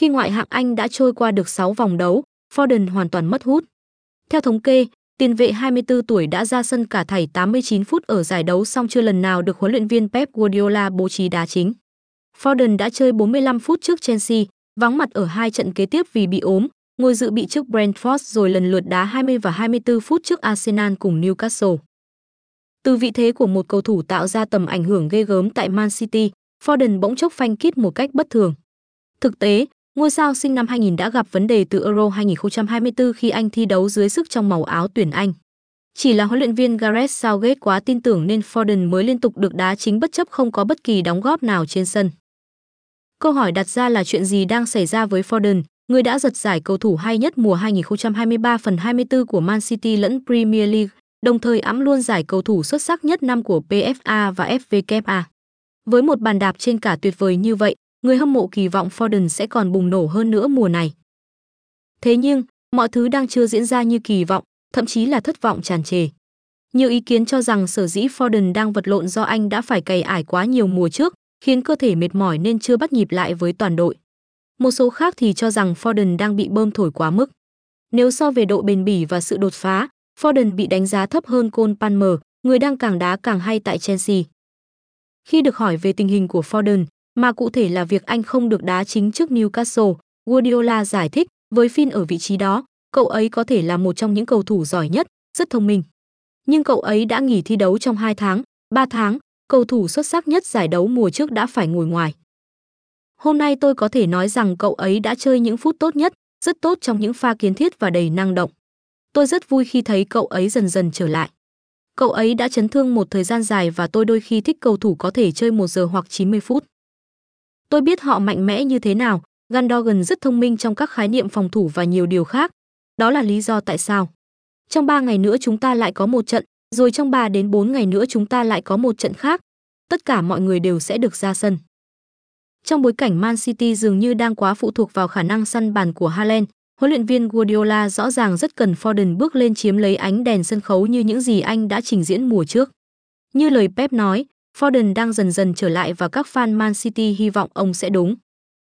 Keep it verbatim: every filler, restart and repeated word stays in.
Khi ngoại hạng Anh đã trôi qua được sáu vòng đấu, Foden hoàn toàn mất hút. Theo thống kê, tiền vệ hai mươi tư tuổi đã ra sân cả thảy tám mươi chín phút ở giải đấu song chưa lần nào được huấn luyện viên Pep Guardiola bố trí đá chính. Foden đã chơi bốn mươi lăm phút trước Chelsea, vắng mặt ở hai trận kế tiếp vì bị ốm, ngồi dự bị trước Brentford rồi lần lượt đá hai mươi và hai mươi tư phút trước Arsenal cùng Newcastle. Từ vị thế của một cầu thủ tạo ra tầm ảnh hưởng ghê gớm tại Man City, Foden bỗng chốc phanh kít một cách bất thường. Thực tế, ngôi sao sinh năm hai nghìn đã gặp vấn đề từ Euro hai không hai tư khi anh thi đấu dưới sức trong màu áo tuyển Anh. Chỉ là huấn luyện viên Gareth Southgate quá tin tưởng nên Foden mới liên tục được đá chính bất chấp không có bất kỳ đóng góp nào trên sân. Câu hỏi đặt ra là chuyện gì đang xảy ra với Foden, người đã giật giải cầu thủ hay nhất mùa hai không hai ba phần hai mươi tư của Man City lẫn Premier League, đồng thời ẵm luôn giải cầu thủ xuất sắc nhất năm của pê ép a và ép vê kép a. Với một bàn đạp trên cả tuyệt vời như vậy, người hâm mộ kỳ vọng Foden sẽ còn bùng nổ hơn nữa mùa này. Thế nhưng, mọi thứ đang chưa diễn ra như kỳ vọng, thậm chí là thất vọng tràn trề. Nhiều ý kiến cho rằng sở dĩ Foden đang vật lộn do anh đã phải cày ải quá nhiều mùa trước, khiến cơ thể mệt mỏi nên chưa bắt nhịp lại với toàn đội. Một số khác thì cho rằng Foden đang bị bơm thổi quá mức. Nếu so về độ bền bỉ và sự đột phá, Foden bị đánh giá thấp hơn Cole Palmer, người đang càng đá càng hay tại Chelsea. Khi được hỏi về tình hình của Foden, mà cụ thể là việc anh không được đá chính trước Newcastle, Guardiola giải thích, với Finn ở vị trí đó, cậu ấy có thể là một trong những cầu thủ giỏi nhất, rất thông minh. Nhưng cậu ấy đã nghỉ thi đấu trong hai tháng, ba tháng, cầu thủ xuất sắc nhất giải đấu mùa trước đã phải ngồi ngoài. Hôm nay tôi có thể nói rằng cậu ấy đã chơi những phút tốt nhất, rất tốt trong những pha kiến thiết và đầy năng động. Tôi rất vui khi thấy cậu ấy dần dần trở lại. Cậu ấy đã chấn thương một thời gian dài và tôi đôi khi thích cầu thủ có thể chơi một giờ hoặc chín mươi phút. Tôi biết họ mạnh mẽ như thế nào, Gundogan rất thông minh trong các khái niệm phòng thủ và nhiều điều khác. Đó là lý do tại sao. Trong ba ngày nữa chúng ta lại có một trận, rồi trong ba đến bốn ngày nữa chúng ta lại có một trận khác. Tất cả mọi người đều sẽ được ra sân. Trong bối cảnh Man City dường như đang quá phụ thuộc vào khả năng săn bàn của Haaland, huấn luyện viên Guardiola rõ ràng rất cần Foden bước lên chiếm lấy ánh đèn sân khấu như những gì anh đã trình diễn mùa trước. Như lời Pep nói, Foden đang dần dần trở lại và các fan Man City hy vọng ông sẽ đúng.